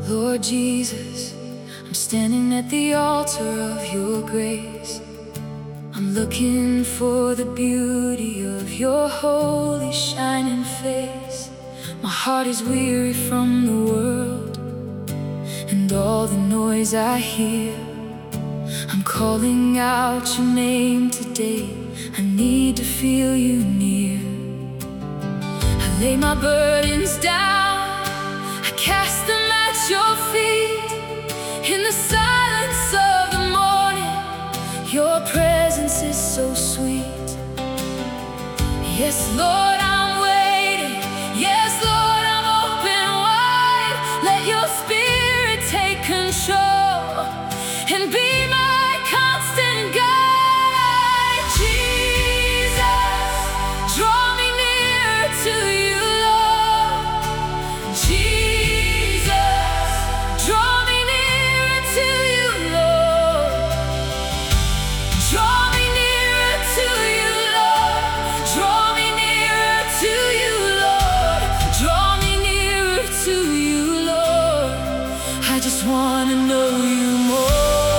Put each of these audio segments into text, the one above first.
Lord Jesus, I'm standing at the altar of your grace. I'm looking for the beauty of your holy shining face. My heart is weary from the world and all the noise I hear. I'm calling out your name today. I need to feel you near. I lay my burdens down, I cast them at your feet. In the silence of the morning, your presence is so sweet. Yes, Lord, I'm waiting. Yes, Lord, I'm open wide. Let your spirit take control and be my constant guide. Jesus, draw me near to you, Lord. Jesus, draw me near to you, Lord. Draw me nearer to you, Lord. Draw me nearer to you, Lord. Draw me nearer to you, Lord. I just want to know you more.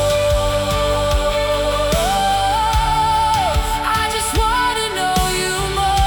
I just want to know you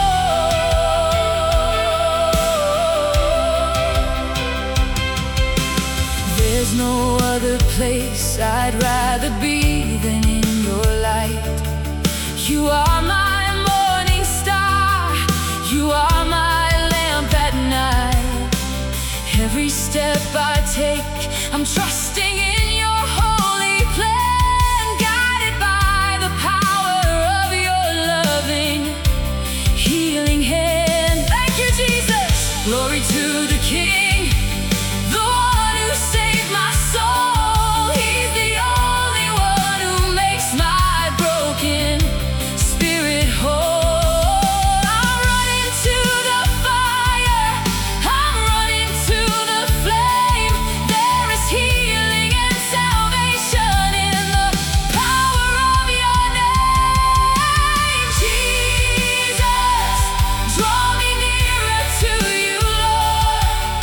more. There's no other place I'd rather be than in your light. You are my morning star. You are my lamp at night. Every step I take, I'm trusting in your holy plan, guided by the power of your loving, healing hand. Thank you, Jesus. Glory to the King, the one who saved my soul. He's the only one who makes my broken spirit whole. I'm running to the fire, I'm running to the flame. There is healing and salvation in the power of your name. Jesus, draw me nearer to you, Lord.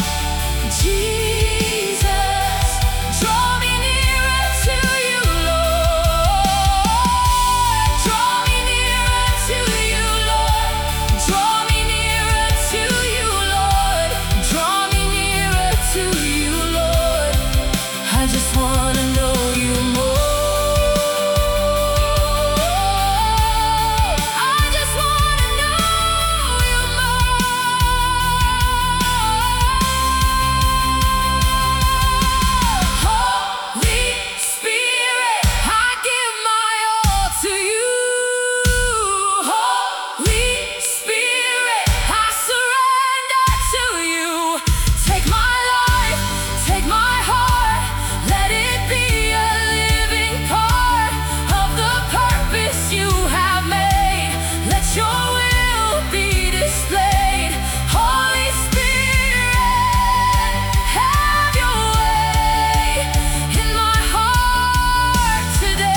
Jesus, draw me nearer to you, Lord. Draw me nearer to you, Lord. Draw me nearer to you, Lord. Draw me nearer to you, Lord. I just want to know you more. I just want to know you more. Holy Spirit, I give my all to you. Holy Spirit, I surrender to you. Take my life, take my heart, let it be a living part of the purpose you have made. Let your will be displayed. Holy Spirit, have your way in my heart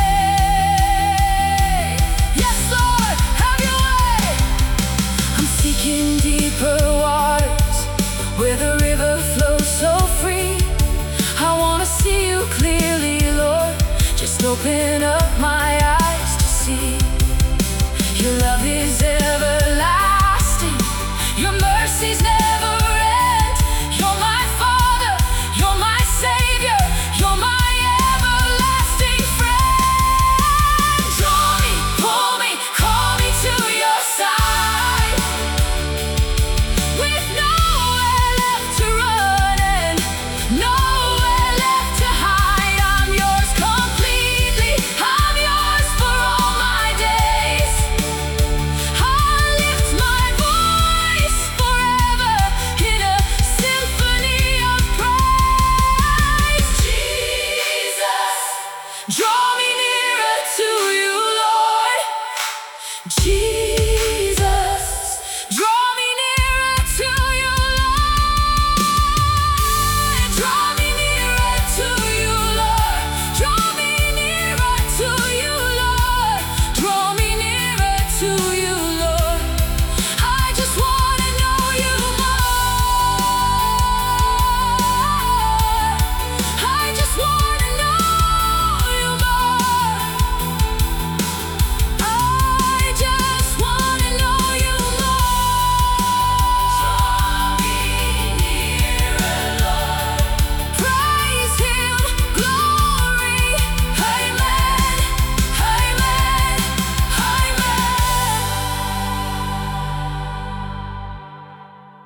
today. Yes, Lord, have your way. I'm seeking deeper waters where the river flows so free. I want to see you clearly, Lord. Just open up my eyes to see.